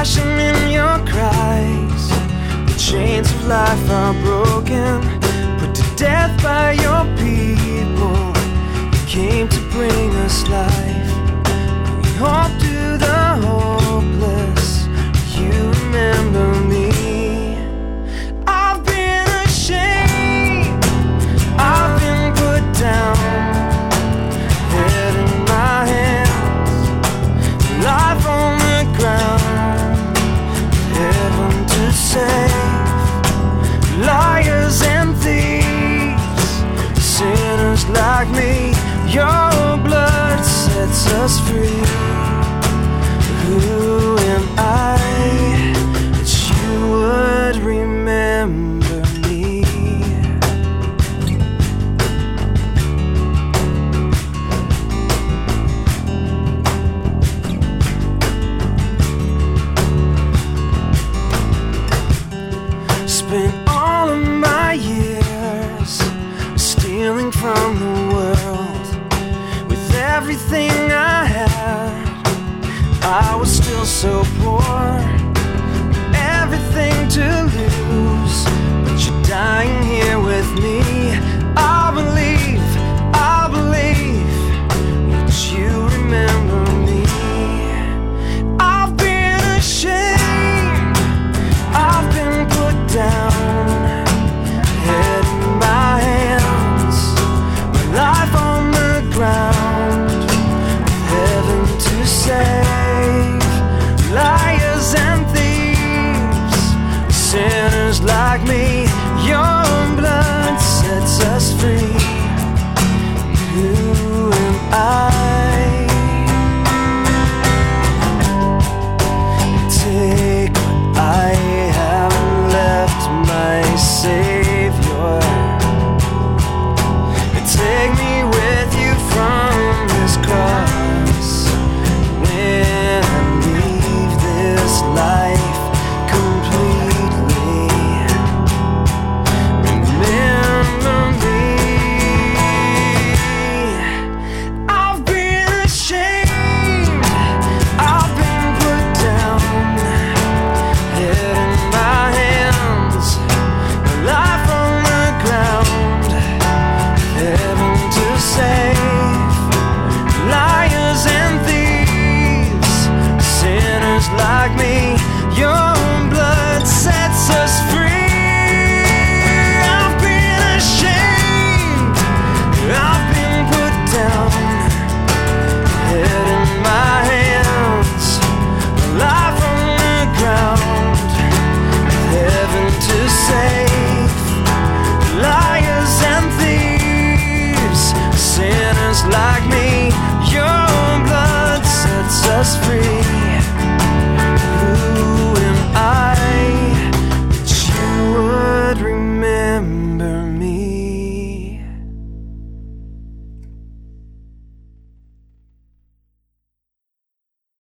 passion in your cries. The chains of life are broken, put to death by your people. You came to bring us life. We hope to the hopeless. You remember me. I've been ashamed, I've been put down, head in my hands, life on the ground, heaven to save, liars and thieves, sinners like me. Your blood sets us free. Who am I that you would remember me? Spent all of my years stealing from the world. With everything I had, I was still so poor, everything to lose. But you're dying here with me. I believe that you remember me. I've been ashamed, I've been put down, head in my hands, my life on the ground, heaven to save, liars and thieves, sinners like me. Your blood sets us free.